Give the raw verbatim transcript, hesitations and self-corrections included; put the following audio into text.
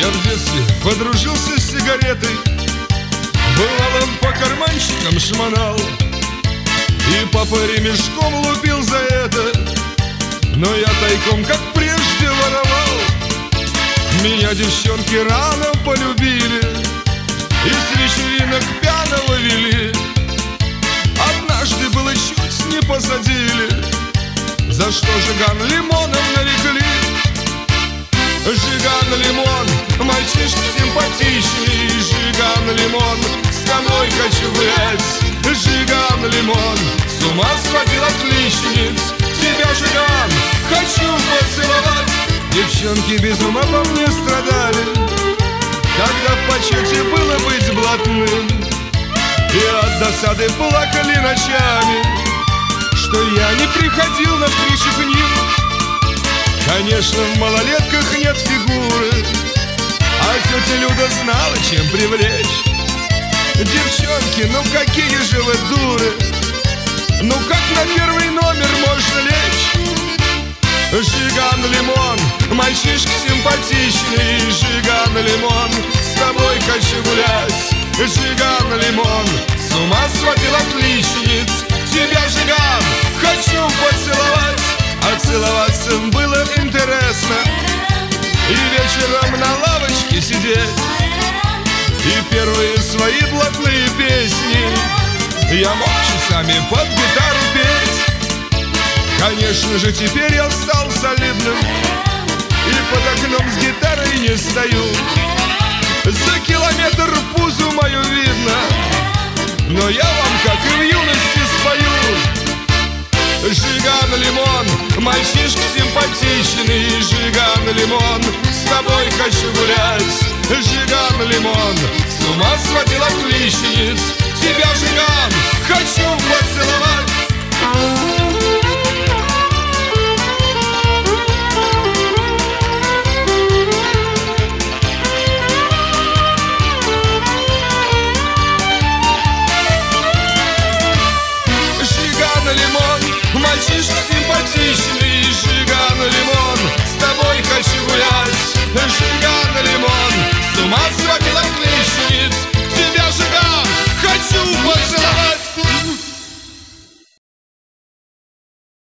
Я в детстве подружился с сигаретой, бывалым по карманчикам шмонал, и папа ремешком лупил за это, но я тайком, как прежде, воровал. Меня девчонки рано полюбили и с вечеринок пьяного вели. Однажды было чуть не посадили, за что Жиган лимоном нарекли. Жиган лимон, мальчишка симпатичный, Жиган лимон, с тобой хочу гулять. Жиган лимон, с ума сводил отличниц, тебя, Жиган, хочу поцеловать. Девчонки без ума по мне страдали, когда в почете было быть блатным, и от досады плакали ночами, что я не приходил на встречу к ним. Конечно, в малолетках нет фигуры, а тетя Люда знала, чем привлечь. Девчонки, ну какие же вы дуры, ну как на первый номер можно лечь? Жиган лимон, мальчишка симпатичный, Жиган лимон, с тобой хочу гулять. Жиган лимон, с ума сводил отличниц, тебя, Жиган, хочу поцеловать. А целоваться было интересно, и вечером на лавочке сидеть, и первые свои блатные песни я мог часами под гитару петь. Конечно же, теперь я стал солидным, и под окном с гитарой не стою. За километр пузу мою видно, но я вам, как и в юности, спою. Жиган лимон, мальчишка симпатичный, Жиган лимон, с тобой хочу гулять. Жиган лимон, с ума сводил отличниц, тебя, Жиган, хочу поцеловать.